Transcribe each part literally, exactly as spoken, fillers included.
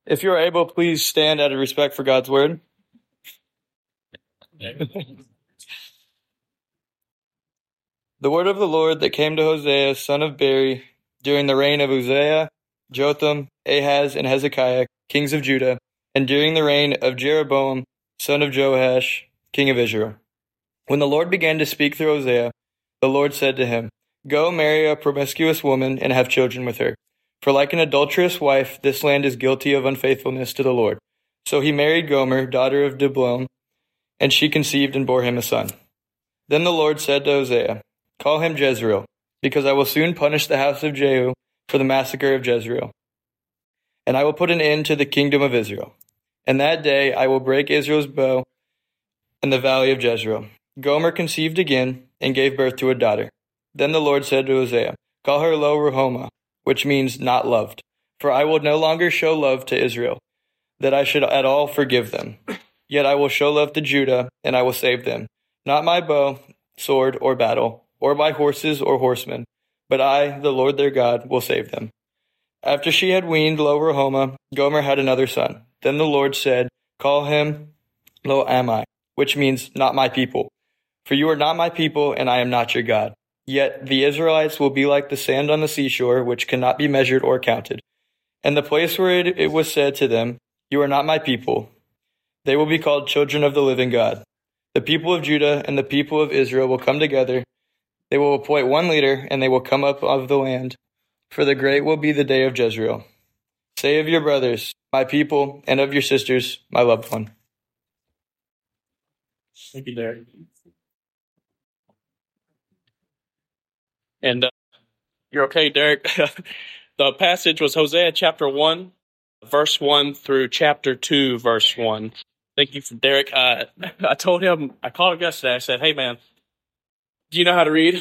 If you are able, please stand out of respect for God's word. The word of the Lord that came to Hosea, son of Beeri, during the reign of Uzziah, Jotham, Ahaz, and Hezekiah, kings of Judah, and during the reign of Jeroboam, son of Joash, king of Israel. When the Lord began to speak through Hosea, the Lord said to him, Go marry a promiscuous woman and have children with her. For like an adulterous wife, this land is guilty of unfaithfulness to the Lord. So he married Gomer, daughter of Diblaim, and she conceived and bore him a son. Then the Lord said to Hosea, Call him Jezreel, because I will soon punish the house of Jehu for the massacre of Jezreel. And I will put an end to the kingdom of Israel. And that day I will break Israel's bow in the valley of Jezreel. Gomer conceived again and gave birth to a daughter. Then the Lord said to Hosea, Call her Lo Ruhamah, which means not loved. For I will no longer show love to Israel, that I should at all forgive them. Yet I will show love to Judah, and I will save them. Not by bow, sword, or battle, or by horses or horsemen, but I, the Lord their God, will save them. After she had weaned Lo Ruhamah, Gomer had another son. Then the Lord said, Call him Lo Ammi, which means not my people. For you are not my people, and I am not your God. Yet the Israelites will be like the sand on the seashore, which cannot be measured or counted. And the place where it, it was said to them, You are not my people, they will be called children of the living God. The people of Judah and the people of Israel will come together. They will appoint one leader, and they will come up of the land. For the great will be the day of Jezreel. Say of your brothers, my people, and of your sisters, my loved one. Thank you, Derek. And uh, you're okay, Derek. The passage was Hosea chapter one, verse one through chapter two, verse one. Thank you for Derek. Uh, I told him, I called him yesterday. I said, hey, man, do you know how to read?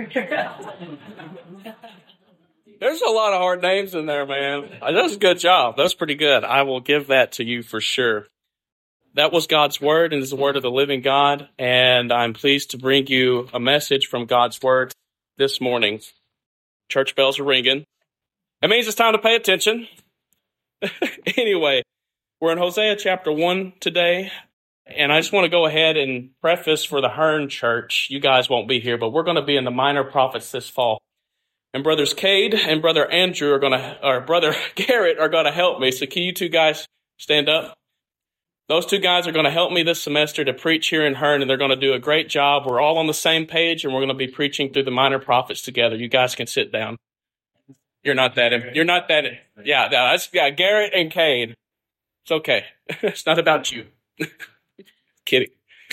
There's a lot of hard names in there, man. That was a good job. That was pretty good. I will give that to you for sure. That was God's word, and it's the word of the living God. And I'm pleased to bring you a message from God's word this morning. Church bells are ringing. It means it's time to pay attention. Anyway, we're in Hosea chapter one today. And I just want to go ahead and preface for the Hearn Church. You guys won't be here, but we're going to be in the Minor Prophets this fall. And brothers Cade and brother Andrew are going to, or brother Garrett are going to help me. So can you two guys stand up? Those two guys are going to help me this semester to preach here in Hearn, and they're going to do a great job. We're all on the same page, and we're going to be preaching through the Minor Prophets together. You guys can sit down. You're not that, you're not that, yeah, that's, yeah, Garrett and Cade. It's okay. It's not about you. Kidding.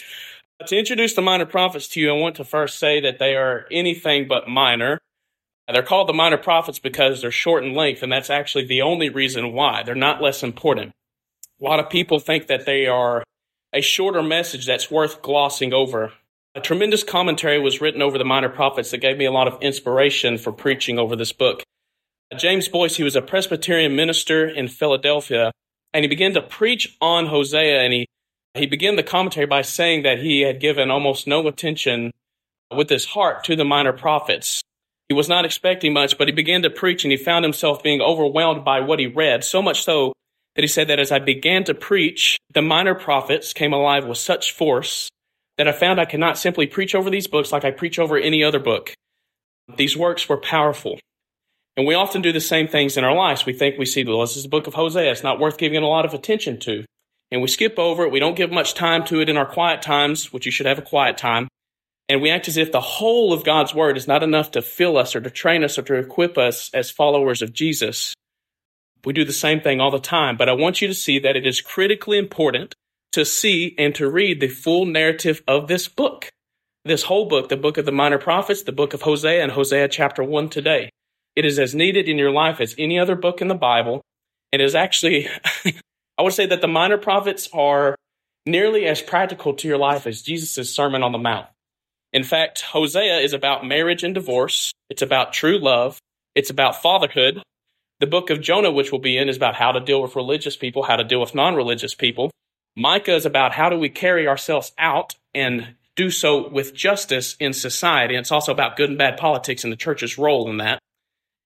To introduce the Minor Prophets to you, I want to first say that they are anything but minor. They're called the Minor Prophets because they're short in length, and that's actually the only reason why. They're not less important. A lot of people think that they are a shorter message that's worth glossing over. A tremendous commentary was written over the Minor Prophets that gave me a lot of inspiration for preaching over this book. James Boyce, he was a Presbyterian minister in Philadelphia, and he began to preach on Hosea, and he He began the commentary by saying that he had given almost no attention with his heart to the Minor Prophets. He was not expecting much, but he began to preach, and he found himself being overwhelmed by what he read, so much so that he said that as I began to preach, the Minor Prophets came alive with such force that I found I could not simply preach over these books like I preach over any other book. These works were powerful. And we often do the same things in our lives. We think we see, well, this is the book of Hosea. It's not worth giving a lot of attention to. And we skip over it. We don't give much time to it in our quiet times, which you should have a quiet time. And we act as if the whole of God's word is not enough to fill us or to train us or to equip us as followers of Jesus. We do the same thing all the time. But I want you to see that it is critically important to see and to read the full narrative of this book. This whole book, the book of the Minor Prophets, the book of Hosea, and Hosea chapter one today. It is as needed in your life as any other book in the Bible. It is actually... I would say that the Minor Prophets are nearly as practical to your life as Jesus' Sermon on the Mount. In fact, Hosea is about marriage and divorce. It's about true love. It's about fatherhood. The book of Jonah, which we'll be in, is about how to deal with religious people, how to deal with non-religious people. Micah is about how do we carry ourselves out and do so with justice in society. And it's also about good and bad politics and the church's role in that.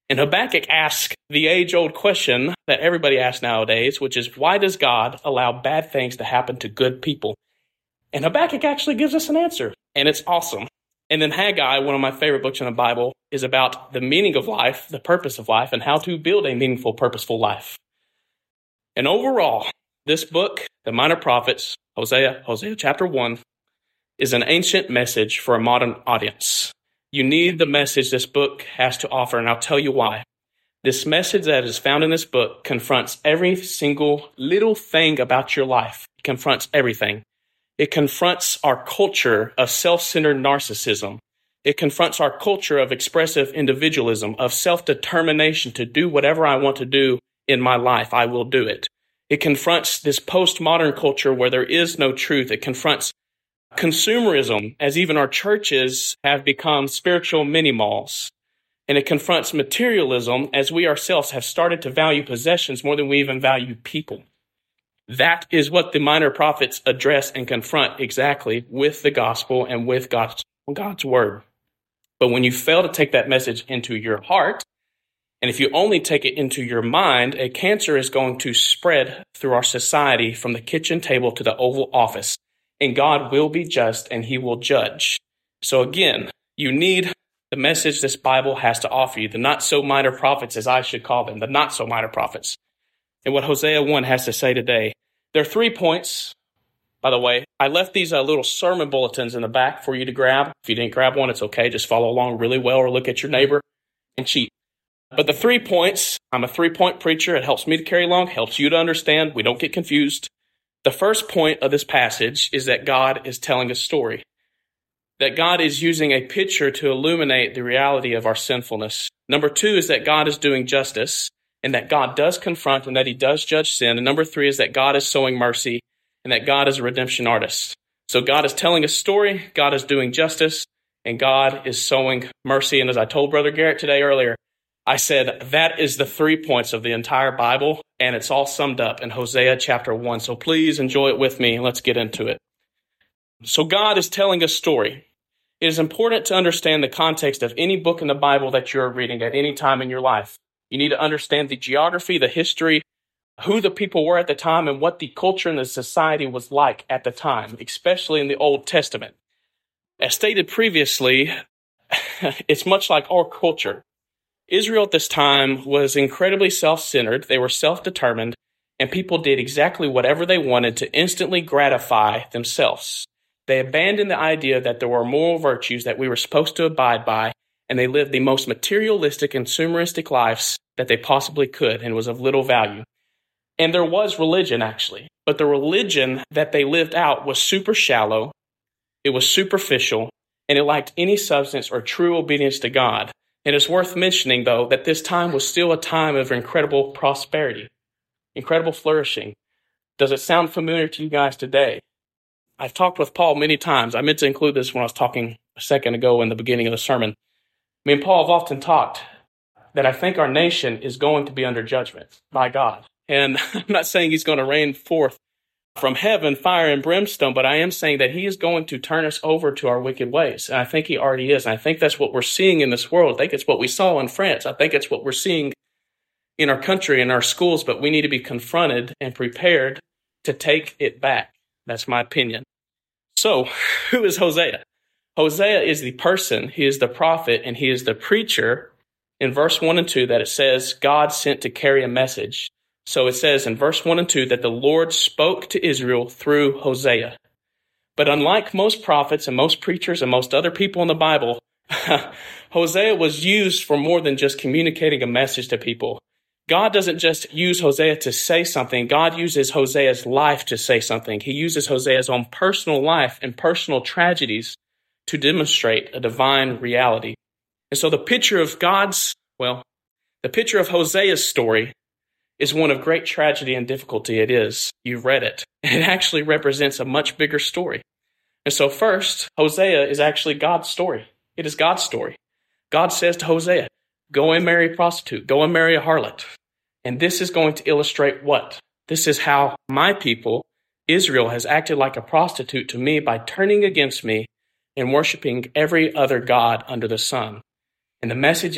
And Habakkuk asks the age-old question that everybody asks nowadays, which is, why does God allow bad things to happen to good people? And Habakkuk actually gives us an answer, and it's awesome. And then Haggai, one of my favorite books in the Bible, is about the meaning of life, the purpose of life, and how to build a meaningful, purposeful life. And overall, this book, the Minor Prophets, Hosea, Hosea chapter one, is an ancient message for a modern audience. You need the message this book has to offer, and I'll tell you why. This message that is found in this book confronts every single little thing about your life. It confronts everything. It confronts our culture of self-centered narcissism. It confronts our culture of expressive individualism, of self-determination to do whatever I want to do in my life. I will do it. It confronts this postmodern culture where there is no truth. It confronts consumerism, as even our churches have become spiritual mini-malls. And it confronts materialism, as we ourselves have started to value possessions more than we even value people. That is what the Minor Prophets address and confront exactly with the gospel and with God's, God's word. But when you fail to take that message into your heart, and if you only take it into your mind, a cancer is going to spread through our society from the kitchen table to the Oval Office. And God will be just and he will judge. So again, you need the message this Bible has to offer you, the not-so-minor prophets, as I should call them, the not-so-minor prophets. And what Hosea one has to say today. There are three points, by the way. I left these uh, little sermon bulletins in the back for you to grab. If you didn't grab one, it's okay. Just follow along really well or look at your neighbor and cheat. But the three points, I'm a three-point preacher. It helps me to carry along, helps you to understand. We don't get confused. The first point of this passage is that God is telling a story, that God is using a picture to illuminate the reality of our sinfulness. Number two is that God is doing justice, and that God does confront and that he does judge sin. And number three is that God is sowing mercy and that God is a redemption artist. So God is telling a story, God is doing justice, and God is sowing mercy. And as I told Brother Garrett today earlier, I said that is the three points of the entire Bible, and it's all summed up in Hosea chapter one. So please enjoy it with me, and let's get into it. So God is telling a story. It is important to understand the context of any book in the Bible that you're reading at any time in your life. You need to understand the geography, the history, who the people were at the time, and what the culture and the society was like at the time, especially in the Old Testament. As stated previously, it's much like our culture. Israel at this time was incredibly self-centered. They were self-determined, and people did exactly whatever they wanted to instantly gratify themselves. They abandoned the idea that there were moral virtues that we were supposed to abide by, and they lived the most materialistic, consumeristic lives that they possibly could, and was of little value. And there was religion, actually, but the religion that they lived out was super shallow, it was superficial, and it lacked any substance or true obedience to God. It is worth mentioning, though, that this time was still a time of incredible prosperity, incredible flourishing. Does it sound familiar to you guys today? I've talked with Paul many times. I meant to include this when I was talking a second ago in the beginning of the sermon. Me and Paul have often talked that I think our nation is going to be under judgment by God. And I'm not saying he's going to rain forth from heaven fire and brimstone, but I am saying that he is going to turn us over to our wicked ways. And I think he already is. And I think that's what we're seeing in this world. I think it's what we saw in France. I think it's what we're seeing in our country, in our schools, but we need to be confronted and prepared to take it back. That's my opinion. So, who is Hosea? Hosea is the person, he is the prophet, and he is the preacher in verse one and two that it says God sent to carry a message. So it says in verse one and two that the Lord spoke to Israel through Hosea. But unlike most prophets and most preachers and most other people in the Bible, Hosea was used for more than just communicating a message to people. God doesn't just use Hosea to say something. God uses Hosea's life to say something. He uses Hosea's own personal life and personal tragedies to demonstrate a divine reality. And so the picture of God's, well, the picture of Hosea's story is one of great tragedy and difficulty. It is. You've read it. It actually represents a much bigger story. And so first, Hosea is actually God's story. It is God's story. God says to Hosea, go and marry a prostitute. Go and marry a harlot. And this is going to illustrate what? This is how my people, Israel, has acted like a prostitute to me by turning against me and worshiping every other god under the sun. And the message is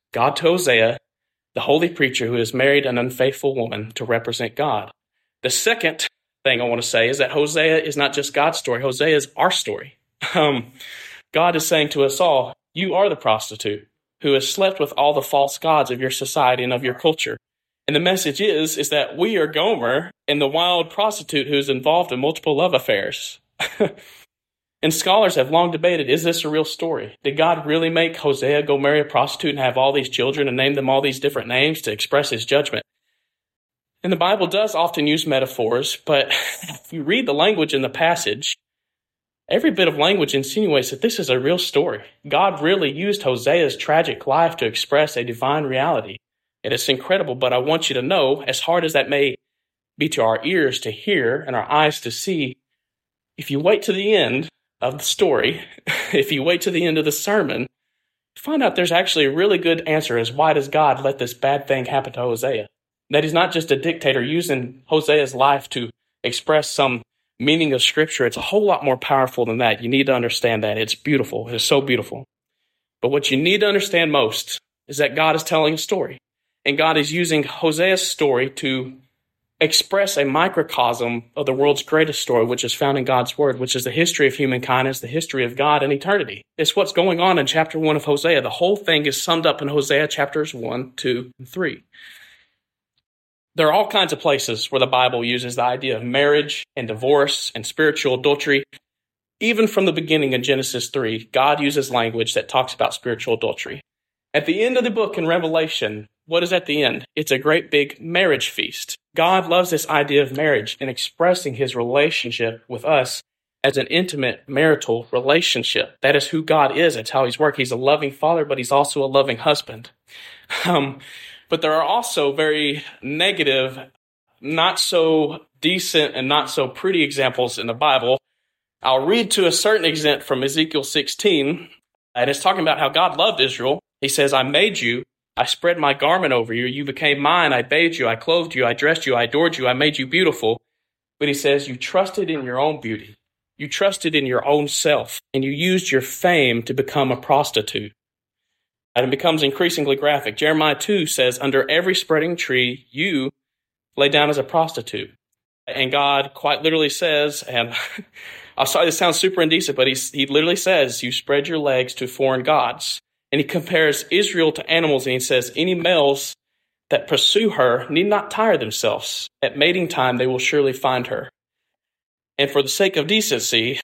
God to Hosea, the holy preacher who has married an unfaithful woman to represent God. The second thing I want to say is that Hosea is not just God's story. Hosea is our story. Um, God is saying to us all, you are the prostitute who has slept with all the false gods of your society and of your culture. And the message is, is that we are Gomer and the wild prostitute who is involved in multiple love affairs. And scholars have long debated, is this a real story? Did God really make Hosea go marry a prostitute and have all these children and name them all these different names to express his judgment? And the Bible does often use metaphors, but if you read the language in the passage, every bit of language insinuates that this is a real story. God really used Hosea's tragic life to express a divine reality. And it's incredible, but I want you to know, as hard as that may be to our ears to hear and our eyes to see, if you wait to the end of the story, if you wait to the end of the sermon, you find out there's actually a really good answer as why does God let this bad thing happen to Hosea? That he's not just a dictator using Hosea's life to express some meaning of Scripture. It's a whole lot more powerful than that. You need to understand that. It's beautiful. It is so beautiful. But what you need to understand most is that God is telling a story. And God is using Hosea's story to express a microcosm of the world's greatest story, which is found in God's Word, which is the history of humankind, is the history of God and eternity. It's what's going on in chapter one of Hosea. The whole thing is summed up in Hosea chapters one, two, and three. There are all kinds of places where the Bible uses the idea of marriage and divorce and spiritual adultery. Even from the beginning in Genesis three, God uses language that talks about spiritual adultery. At the end of the book in Revelation, what is at the end? It's a great big marriage feast. God loves this idea of marriage and expressing his relationship with us as an intimate marital relationship. That is who God is. It's how he's worked. He's a loving father, but he's also a loving husband. Um, but there are also very negative, not so decent and not so pretty examples in the Bible. I'll read to a certain extent from Ezekiel sixteen, and it's talking about how God loved Israel. He says, I made you. I spread my garment over you. You became mine. I bathed you. I clothed you. I dressed you. I adored you. I made you beautiful. But he says, you trusted in your own beauty. You trusted in your own self. And you used your fame to become a prostitute. And it becomes increasingly graphic. Jeremiah two says, under every spreading tree, you lay down as a prostitute. And God quite literally says, and I'm sorry, this sounds super indecent, but he's, he literally says, you spread your legs to foreign gods. And he compares Israel to animals, and he says, any males that pursue her need not tire themselves. At mating time, they will surely find her. And for the sake of decency,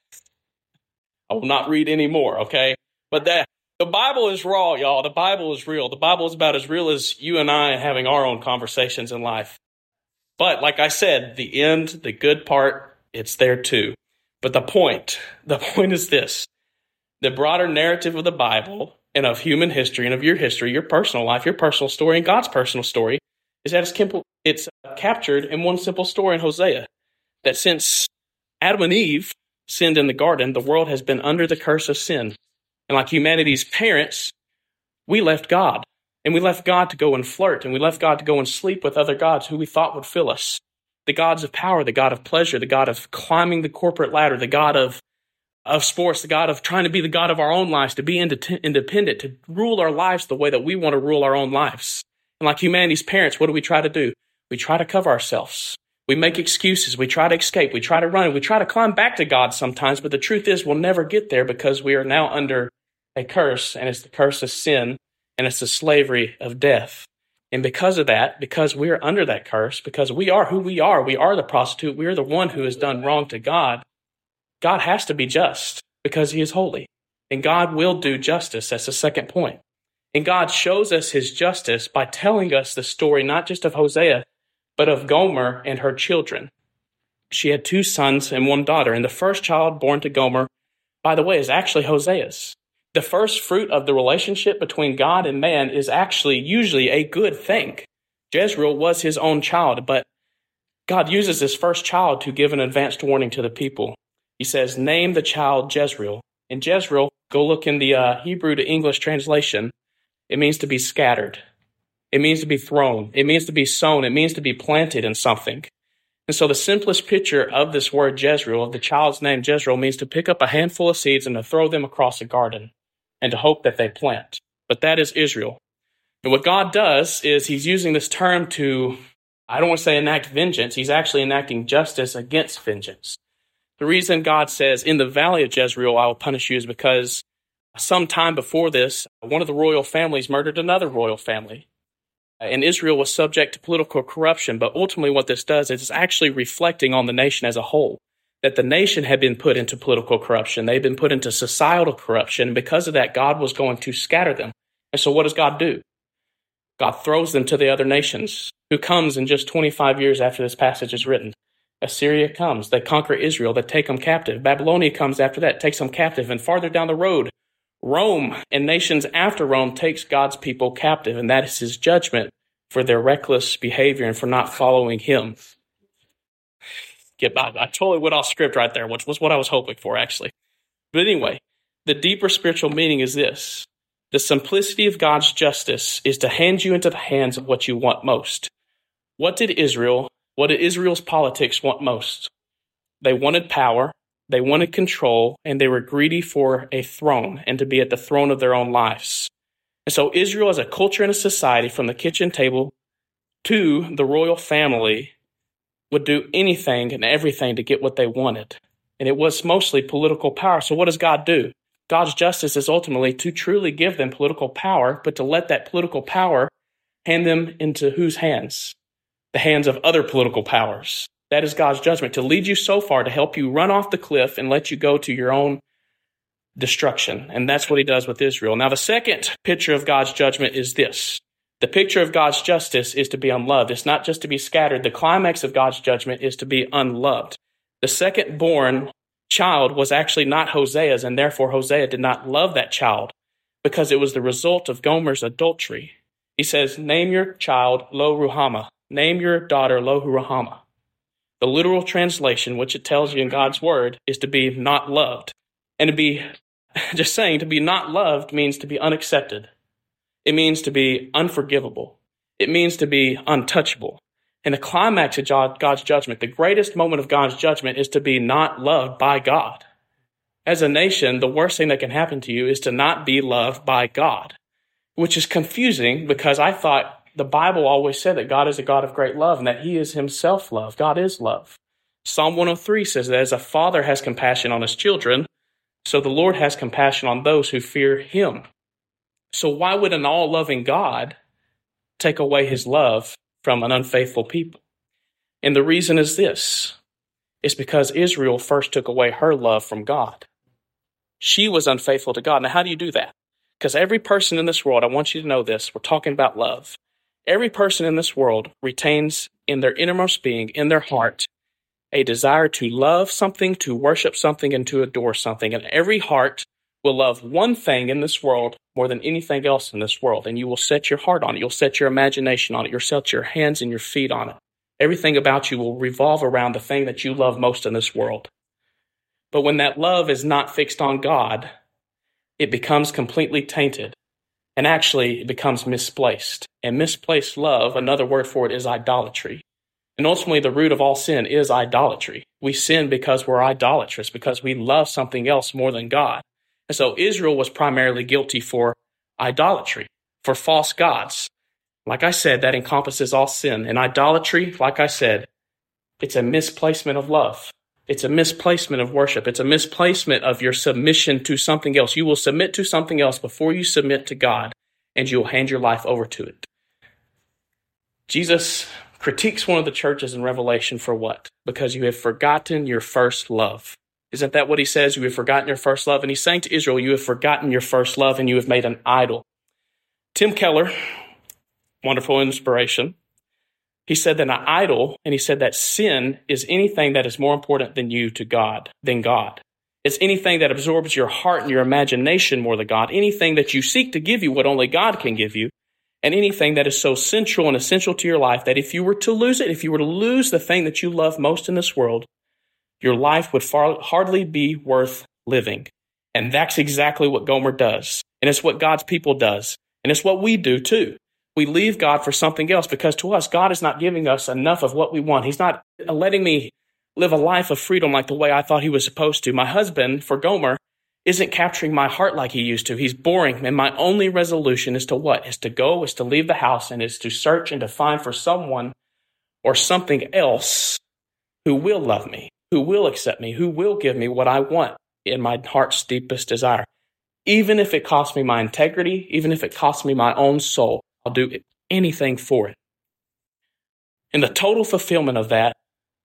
I will not read any more, okay? But that the Bible is raw, y'all. The Bible is real. The Bible is about as real as you and I having our own conversations in life. But like I said, the end, the good part, it's there too. But the point, the point is this. The broader narrative of the Bible and of human history and of your history, your personal life, your personal story, and God's personal story, is that it's, it's captured in one simple story in Hosea. That since Adam and Eve sinned in the garden, the world has been under the curse of sin. And like humanity's parents, we left God. And we left God to go and flirt. And we left God to go and sleep with other gods who we thought would fill us. The gods of power, the God of pleasure, the God of climbing the corporate ladder, the God of of sports, the God of trying to be the God of our own lives, to be ind- independent, to rule our lives the way that we want to rule our own lives. And like humanity's parents, what do we try to do? We try to cover ourselves. We make excuses. We try to escape. We try to run. We try to climb back to God sometimes, but the truth is we'll never get there because we are now under a curse, and it's the curse of sin, and it's the slavery of death. And because of that, because we are under that curse, because we are who we are, we are the prostitute, we are the one who has done wrong to God, God has to be just because he is holy. And God will do justice. That's the second point. And God shows us his justice by telling us the story not just of Hosea, but of Gomer and her children. She had two sons and one daughter. And the first child born to Gomer, by the way, is actually Hosea's. The first fruit of the relationship between God and man is actually usually a good thing. Jezreel was his own child, but God uses this first child to give an advanced warning to the people. He says, name the child Jezreel. And Jezreel, go look in the uh, Hebrew to English translation. It means to be scattered. It means to be thrown. It means to be sown. It means to be planted in something. And so the simplest picture of this word Jezreel, of the child's name Jezreel, means to pick up a handful of seeds and to throw them across a garden and to hope that they plant. But that is Israel. And what God does is he's using this term to, I don't want to say enact vengeance. He's actually enacting justice against vengeance. The reason God says, in the valley of Jezreel, I will punish you, is because some time before this, one of the royal families murdered another royal family. And Israel was subject to political corruption. But ultimately what this does is it's actually reflecting on the nation as a whole, that the nation had been put into political corruption. They've been put into societal corruption. And because of that, God was going to scatter them. And so what does God do? God throws them to the other nations, who comes in just twenty-five years after this passage is written. Assyria comes, they conquer Israel, they take them captive. Babylonia comes after that, takes them captive. And farther down the road, Rome and nations after Rome takes God's people captive. And that is his judgment for their reckless behavior and for not following him. Get by. I totally went off script right there, which was what I was hoping for, actually. But anyway, the deeper spiritual meaning is this. The simplicity of God's justice is to hand you into the hands of what you want most. What did Israel, what did Israel's politics want most? They wanted power, they wanted control, and they were greedy for a throne and to be at the throne of their own lives. And so Israel as a culture and a society, from the kitchen table to the royal family, would do anything and everything to get what they wanted. And it was mostly political power. So what does God do? God's justice is ultimately to truly give them political power, but to let that political power hand them into whose hands? The hands of other political powers. That is God's judgment, to lead you so far to help you run off the cliff and let you go to your own destruction. And that's what he does with Israel. Now, the second picture of God's judgment is this. The picture of God's justice is to be unloved. It's not just to be scattered. The climax of God's judgment is to be unloved. The second born child was actually not Hosea's, and therefore Hosea did not love that child because it was the result of Gomer's adultery. He says, name your child Lo Ruhamah. Name your daughter Lo Ruhamah. The literal translation, which it tells you in God's word, is to be not loved. And to be, just saying, to be not loved means to be unaccepted. It means to be unforgivable. It means to be untouchable. And the climax of God's judgment, the greatest moment of God's judgment, is to be not loved by God. As a nation, the worst thing that can happen to you is to not be loved by God, which is confusing because I thought the Bible always said that God is a God of great love and that he is himself love. God is love. Psalm one oh three says that as a father has compassion on his children, so the Lord has compassion on those who fear him. So why would an all-loving God take away his love from an unfaithful people? And the reason is this. It's because Israel first took away her love from God. She was unfaithful to God. Now, how do you do that? Because every person in this world, I want you to know this, we're talking about love. Every person in this world retains in their innermost being, in their heart, a desire to love something, to worship something, and to adore something. And every heart will love one thing in this world more than anything else in this world. And you will set your heart on it. You'll set your imagination on it. You'll set your hands and your feet on it. Everything about you will revolve around the thing that you love most in this world. But when that love is not fixed on God, it becomes completely tainted. And actually, it becomes misplaced. And misplaced love, another word for it, is idolatry. And ultimately, the root of all sin is idolatry. We sin because we're idolatrous, because we love something else more than God. And so Israel was primarily guilty for idolatry, for false gods. Like I said, that encompasses all sin. And idolatry, like I said, it's a misplacement of love. It's a misplacement of worship. It's a misplacement of your submission to something else. You will submit to something else before you submit to God, and you'll hand your life over to it. Jesus critiques one of the churches in Revelation for what? Because you have forgotten your first love. Isn't that what he says? You have forgotten your first love. And he's saying to Israel, you have forgotten your first love and you have made an idol. Tim Keller, wonderful inspiration, he said that an idol, and he said that sin is anything that is more important than you to God, than God. It's anything that absorbs your heart and your imagination more than God, anything that you seek to give you what only God can give you, and anything that is so central and essential to your life that if you were to lose it, if you were to lose the thing that you love most in this world, your life would far, hardly be worth living. And that's exactly what Gomer does. And it's what God's people does. And it's what we do too. We leave God for something else because to us, God is not giving us enough of what we want. He's not letting me live a life of freedom like the way I thought he was supposed to. My husband, for Gomer, isn't capturing my heart like he used to. He's boring. And my only resolution is to what? Is to go, is to leave the house, and is to search and to find for someone or something else who will love me, who will accept me, who will give me what I want in my heart's deepest desire. Even if it costs me my integrity, even if it costs me my own soul, I'll do anything for it. And the total fulfillment of that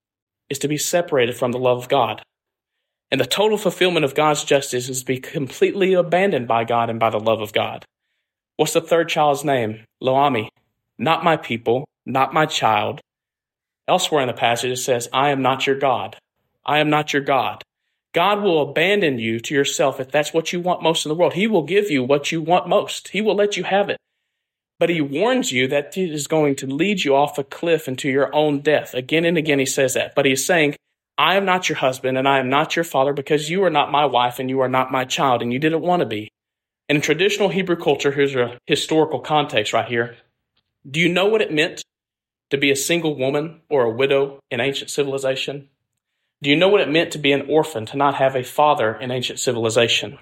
is to be separated from the love of God. And the total fulfillment of God's justice is to be completely abandoned by God and by the love of God. What's the third child's name? Lo-ami. Not my people, not my child. Elsewhere in the passage it says, I am not your God. I am not your God. God will abandon you to yourself if that's what you want most in the world. He will give you what you want most. He will let you have it. But he warns you that it is going to lead you off a cliff into your own death. Again and again he says that. But he's saying, I am not your husband and I am not your father because you are not my wife and you are not my child and you didn't want to be. And in traditional Hebrew culture, here's a historical context right here. Do you know what it meant to be a single woman or a widow in ancient civilization? Do you know what it meant to be an orphan, to not have a father in ancient civilization?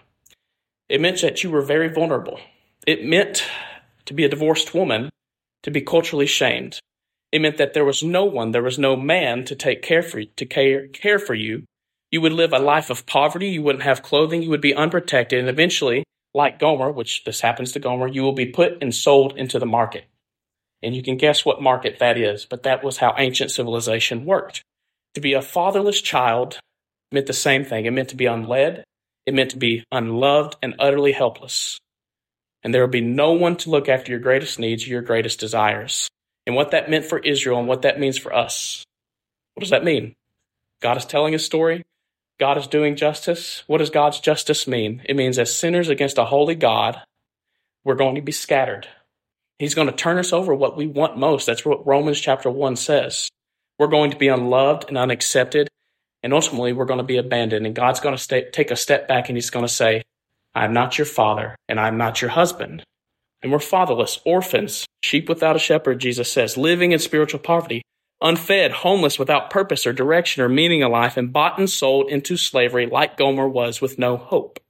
It meant that you were very vulnerable. It meant to be a divorced woman, to be culturally shamed. It meant that there was no one, there was no man to take care for you, to care, care for you. You would live a life of poverty. You wouldn't have clothing. You would be unprotected. And eventually, like Gomer, which this happens to Gomer, you will be put and sold into the market. And you can guess what market that is, but that was how ancient civilization worked. To be a fatherless child meant the same thing. It meant to be unled. It meant to be unloved and utterly helpless. And there would be no one to look after your greatest needs, your greatest desires. And what that meant for Israel and what that means for us. What does that mean? God is telling a story. God is doing justice. What does God's justice mean? It means as sinners against a holy God, we're going to be scattered. He's going to turn us over what we want most. That's what Romans chapter one says. We're going to be unloved and unaccepted. And ultimately, we're going to be abandoned. And God's going to stay, take a step back and he's going to say, I'm not your father and I'm not your husband. And we're fatherless, orphans, sheep without a shepherd, Jesus says, living in spiritual poverty, unfed, homeless, without purpose or direction or meaning in life, and bought and sold into slavery like Gomer was with no hope.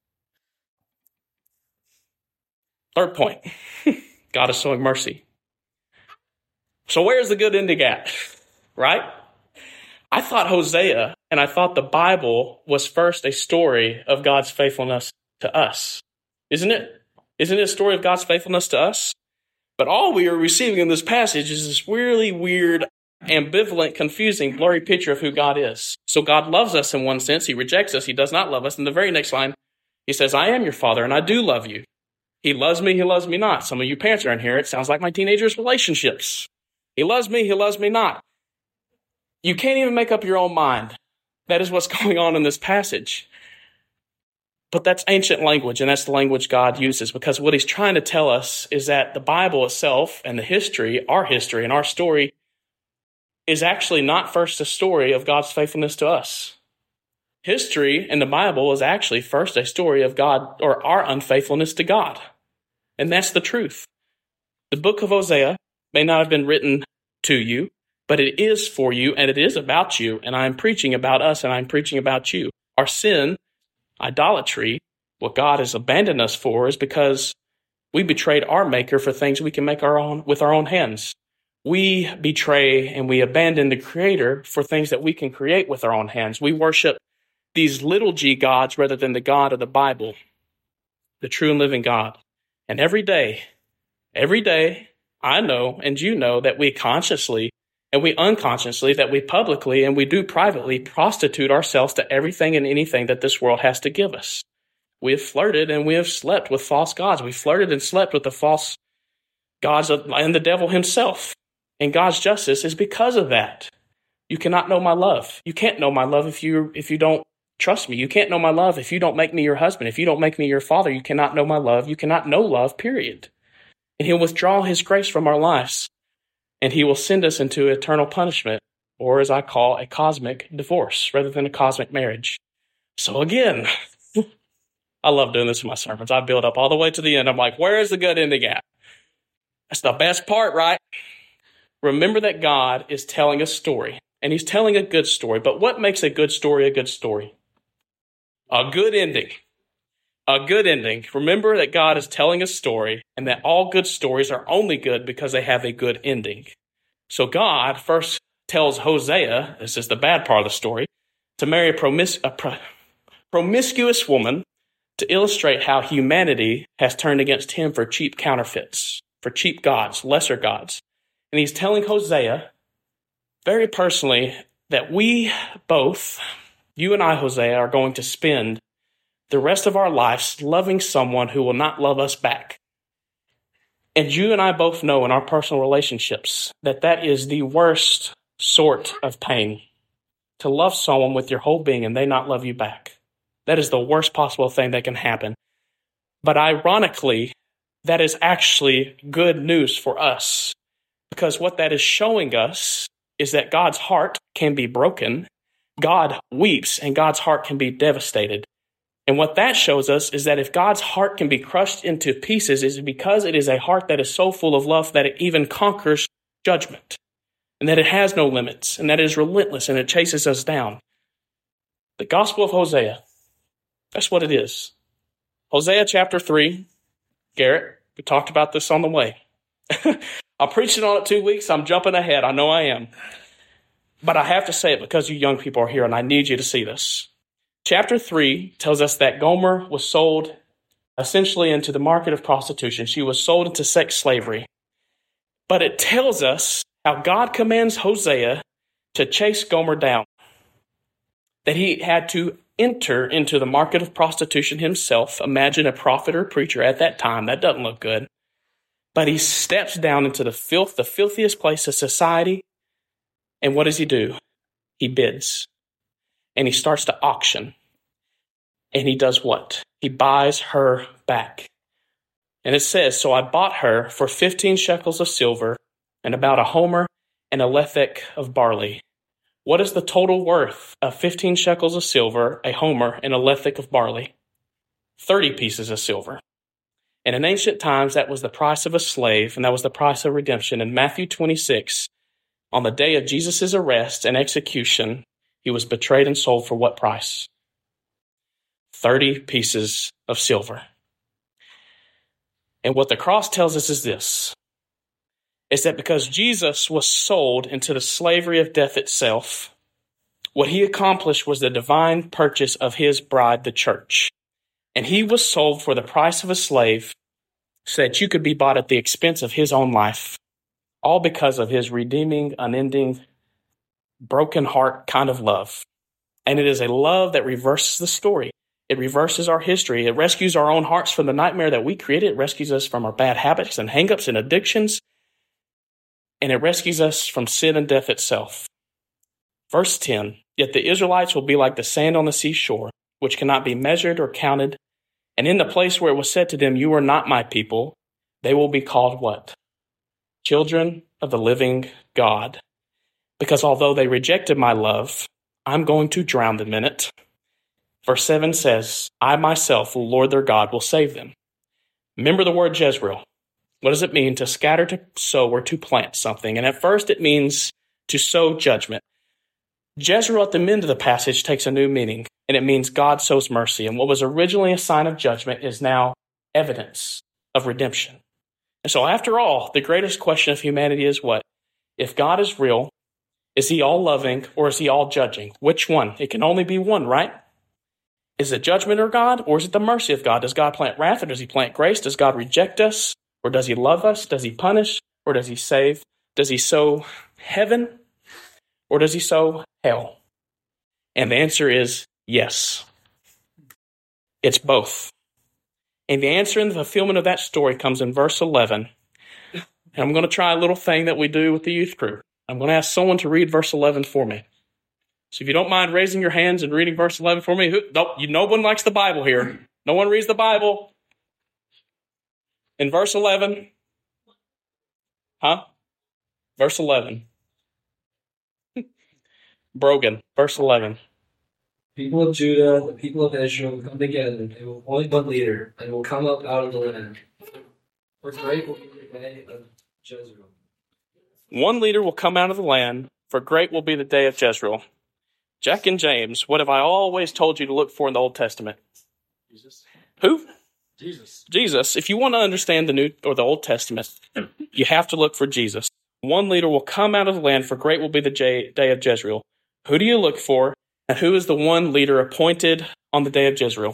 Third point, God is showing mercy. So where's the good ending at, right? I thought Hosea and I thought the Bible was first a story of God's faithfulness to us. Isn't it? Isn't it a story of God's faithfulness to us? But all we are receiving in this passage is this really weird, ambivalent, confusing, blurry picture of who God is. So God loves us in one sense. He rejects us. He does not love us. In the very next line, he says, I am your father and I do love you. He loves me. He loves me not. Some of you parents are in here. It sounds like my teenagers' relationships. He loves me. He loves me not. You can't even make up your own mind. That is what's going on in this passage. But that's ancient language, and that's the language God uses, because what he's trying to tell us is that the Bible itself and the history, our history and our story, is actually not first a story of God's faithfulness to us. History in the Bible is actually first a story of God or our unfaithfulness to God. And that's the truth. The book of Hosea may not have been written to you, but it is for you and it is about you. And I'm preaching about us and I'm preaching about you. Our sin, idolatry, what God has abandoned us for, is because we betrayed our maker for things we can make our own with our own hands. We betray and we abandon the creator for things that we can create with our own hands. We worship these little g gods rather than the God of the Bible, the true and living God. And every day, every day, I know and you know that we consciously and we unconsciously, that we publicly and we do privately prostitute ourselves to everything and anything that this world has to give us. We have flirted and we have slept with false gods. We flirted and slept with the false gods of, and the devil himself. And God's justice is because of that. You cannot know my love. You can't know my love if you if you don't trust me. You can't know my love if you don't make me your husband. If you don't make me your father, you cannot know my love. You cannot know love, period. And he'll withdraw his grace from our lives. And he will send us into eternal punishment, or as I call, a cosmic divorce rather than a cosmic marriage. So again, I love doing this in my sermons. I build up all the way to the end. I'm like, where is the good ending at? That's the best part, right? Remember that God is telling a story, and he's telling a good story. But what makes a good story a good story? A good ending. A good ending. Remember that God is telling a story and that all good stories are only good because they have a good ending. So God first tells Hosea, this is the bad part of the story, to marry a, promis- a pro- promiscuous woman to illustrate how humanity has turned against him for cheap counterfeits, for cheap gods, lesser gods. And he's telling Hosea, very personally, that we both, you and I, Hosea, are going to spend the rest of our lives loving someone who will not love us back. And you and I both know in our personal relationships that that is the worst sort of pain, to love someone with your whole being and they not love you back. That is the worst possible thing that can happen. But ironically, that is actually good news for us, because what that is showing us is that God's heart can be broken, God weeps, and God's heart can be devastated. And what that shows us is that if God's heart can be crushed into pieces, it's because it is a heart that is so full of love that it even conquers judgment, and that it has no limits, and that it is relentless, and it chases us down. The Gospel of Hosea, that's what it is. Hosea chapter three, Garrett, we talked about this on the way. I'll preach it on it two weeks. I'm jumping ahead. I know I am. But I have to say it because you young people are here, and I need you to see this. Chapter three tells us that Gomer was sold essentially into the market of prostitution. She was sold into sex slavery. But it tells us how God commands Hosea to chase Gomer down, that he had to enter into the market of prostitution himself. Imagine a prophet or preacher at that time. That doesn't look good. But he steps down into the filth, the filthiest place of society. And what does he do? He bids. And he starts to auction. And he does what? He buys her back. And it says, so I bought her for fifteen shekels of silver and about a homer and a lethek of barley. What is the total worth of fifteen shekels of silver, a homer, and a lethek of barley? thirty pieces of silver. And in ancient times, that was the price of a slave, and that was the price of redemption. In Matthew twenty-six, on the day of Jesus' arrest and execution, he was betrayed and sold for what price? thirty pieces of silver. And what the cross tells us is this, is that because Jesus was sold into the slavery of death itself, what he accomplished was the divine purchase of his bride, the church. And he was sold for the price of a slave so that you could be bought at the expense of his own life, all because of his redeeming, unending, broken heart kind of love. And it is a love that reverses the story. It reverses our history. It rescues our own hearts from the nightmare that we created. It rescues us from our bad habits and hang-ups and addictions. And it rescues us from sin and death itself. Verse ten, yet the Israelites will be like the sand on the seashore, which cannot be measured or counted. And in the place where it was said to them, you are not my people, they will be called what? Children of the living God. Because although they rejected my love, I'm going to drown them in it. Verse seven says, I myself, the Lord their God, will save them. Remember the word Jezreel. What does it mean to scatter, to sow, or to plant something? And at first it means to sow judgment. Jezreel at the end of the passage takes a new meaning, and it means God sows mercy. And what was originally a sign of judgment is now evidence of redemption. And so after all, the greatest question of humanity is what? If God is real, is he all loving or is he all judging? Which one? It can only be one, right? Is it judgment or God, or is it the mercy of God? Does God plant wrath or does he plant grace? Does God reject us or does he love us? Does he punish or does he save? Does he sow heaven or does he sow hell? And the answer is yes. It's both. And the answer and the fulfillment of that story comes in verse eleven. And I'm going to try a little thing that we do with the youth crew. I'm going to ask someone to read verse eleven for me. So if you don't mind raising your hands and reading verse eleven for me, who, no, you, no one likes the Bible here. No one reads the Bible. In verse eleven, huh? Verse eleven. Brogan, verse eleven. People of Judah, the people of Israel will come together. They will appoint one leader, and will come up out of the land. For great will be the day of Jezreel. One leader will come out of the land, for great will be the day of Jezreel. Jack and James, what have I always told you to look for in the Old Testament? Jesus. Who? Jesus. Jesus. If you want to understand the New or the Old Testament, you have to look for Jesus. One leader will come out of the land, for great will be the day of Jezreel. Who do you look for? And who is the one leader appointed on the day of Jezreel?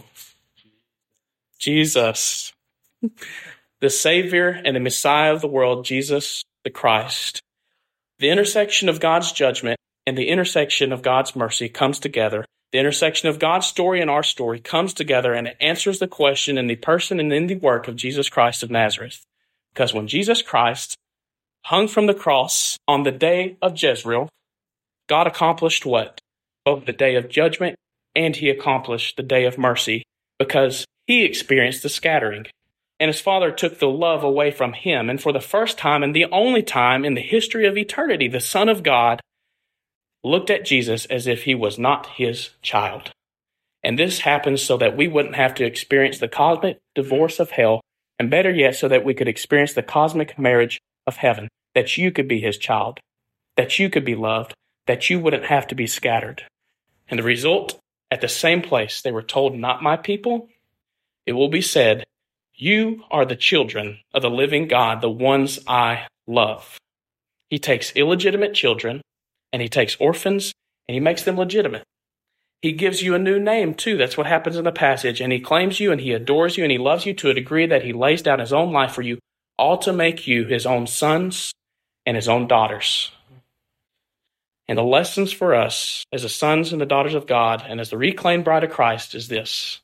Jesus. The Savior and the Messiah of the world, Jesus the Christ. The intersection of God's judgment and the intersection of God's mercy comes together. The intersection of God's story and our story comes together, and it answers the question in the person and in the work of Jesus Christ of Nazareth. Because when Jesus Christ hung from the cross on the day of Jezreel, God accomplished what? Both the day of judgment and he accomplished the day of mercy, because he experienced the scattering. And his Father took the love away from him. And for the first time and the only time in the history of eternity, the Son of God looked at Jesus as if he was not his child. And this happens so that we wouldn't have to experience the cosmic divorce of hell, and better yet, so that we could experience the cosmic marriage of heaven, that you could be his child, that you could be loved, that you wouldn't have to be scattered. And the result, at the same place, they were told, not my people, it will be said, you are the children of the living God, the ones I love. He takes illegitimate children, and he takes orphans, and he makes them legitimate. He gives you a new name, too. That's what happens in the passage. And he claims you, and he adores you, and he loves you to a degree that he lays down his own life for you, all to make you his own sons and his own daughters. And the lessons for us as the sons and the daughters of God and as the reclaimed bride of Christ is this.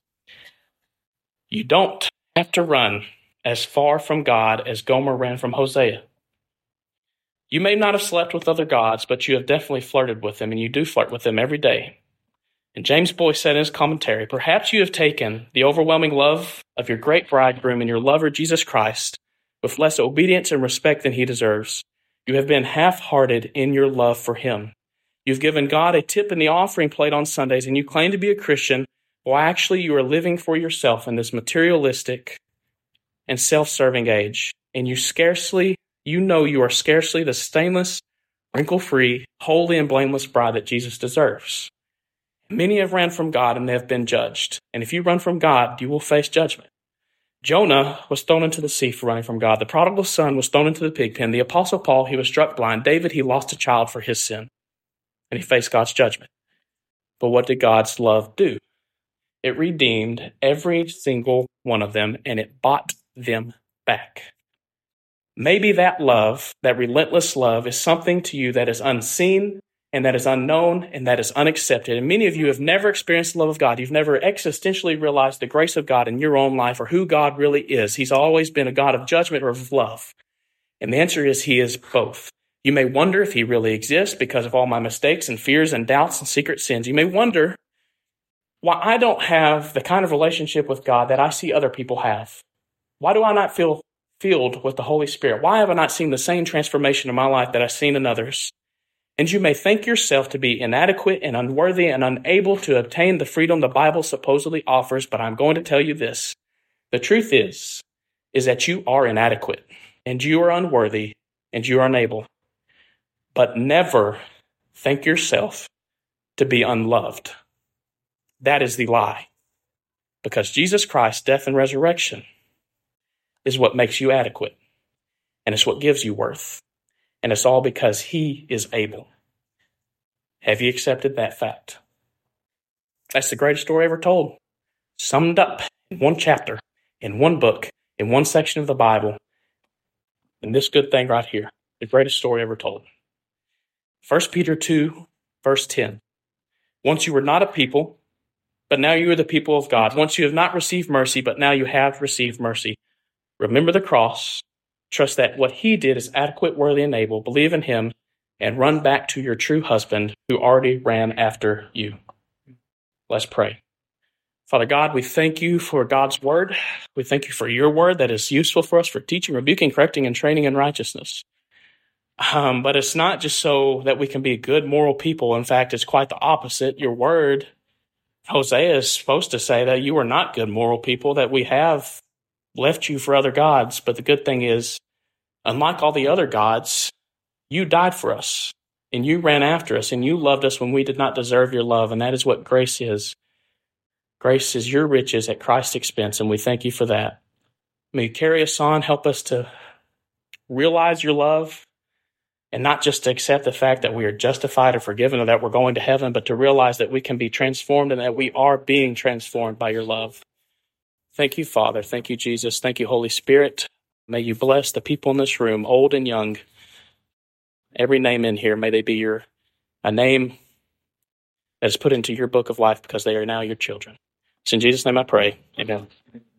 You don't have to run as far from God as Gomer ran from Hosea. You may not have slept with other gods, but you have definitely flirted with them, and you do flirt with them every day. And James Boyce said in his commentary, perhaps you have taken the overwhelming love of your great bridegroom and your lover, Jesus Christ, with less obedience and respect than he deserves. You have been half-hearted in your love for him. You've given God a tip in the offering plate on Sundays, and you claim to be a Christian, while actually you are living for yourself in this materialistic and self-serving age. And you scarcely, you know you are scarcely the stainless, wrinkle-free, holy and blameless bride that Jesus deserves. Many have ran from God and they have been judged. And if you run from God, you will face judgment. Jonah was thrown into the sea for running from God. The prodigal son was thrown into the pig pen. The apostle Paul, he was struck blind. David, he lost a child for his sin. And he faced God's judgment. But what did God's love do? It redeemed every single one of them, and it bought them back. Maybe that love, that relentless love, is something to you that is unseen, and that is unknown, and that is unaccepted. And many of you have never experienced the love of God. You've never existentially realized the grace of God in your own life or who God really is. He's always been a God of judgment or of love. And the answer is he is both. You may wonder if he really exists because of all my mistakes and fears and doubts and secret sins. You may wonder why I don't have the kind of relationship with God that I see other people have. Why do I not feel filled with the Holy Spirit? Why have I not seen the same transformation in my life that I've seen in others? And you may think yourself to be inadequate and unworthy and unable to obtain the freedom the Bible supposedly offers, but I'm going to tell you this. The truth is, is that you are inadequate, and you are unworthy, and you are unable. But never think yourself to be unloved. That is the lie. Because Jesus Christ's death and resurrection is what makes you adequate. And it's what gives you worth. And it's all because he is able. Have you accepted that fact? That's the greatest story ever told. Summed up in one chapter, in one book, in one section of the Bible. And this good thing right here. The greatest story ever told. First Peter two, verse ten. Once you were not a people, but now you are the people of God. Once you have not received mercy, but now you have received mercy. Remember the cross. Trust that what he did is adequate, worthy, and able. Believe in him and run back to your true husband who already ran after you. Let's pray. Father God, we thank you for God's word. We thank you for your word that is useful for us for teaching, rebuking, correcting, and training in righteousness. Um, but it's not just so that we can be good, moral people. In fact, it's quite the opposite. Your word, Hosea, is supposed to say that you are not good, moral people, that we have left you for other gods. But the good thing is, unlike all the other gods, you died for us, and you ran after us, and you loved us when we did not deserve your love, and that is what grace is. Grace is your riches at Christ's expense, and we thank you for that. May you carry us on, help us to realize your love, and not just to accept the fact that we are justified or forgiven or that we're going to heaven, but to realize that we can be transformed and that we are being transformed by your love. Thank you, Father. Thank you, Jesus. Thank you, Holy Spirit. May you bless the people in this room, old and young. Every name in here, may they be your a name that is put into your book of life because they are now your children. It's in Jesus' name I pray. Amen.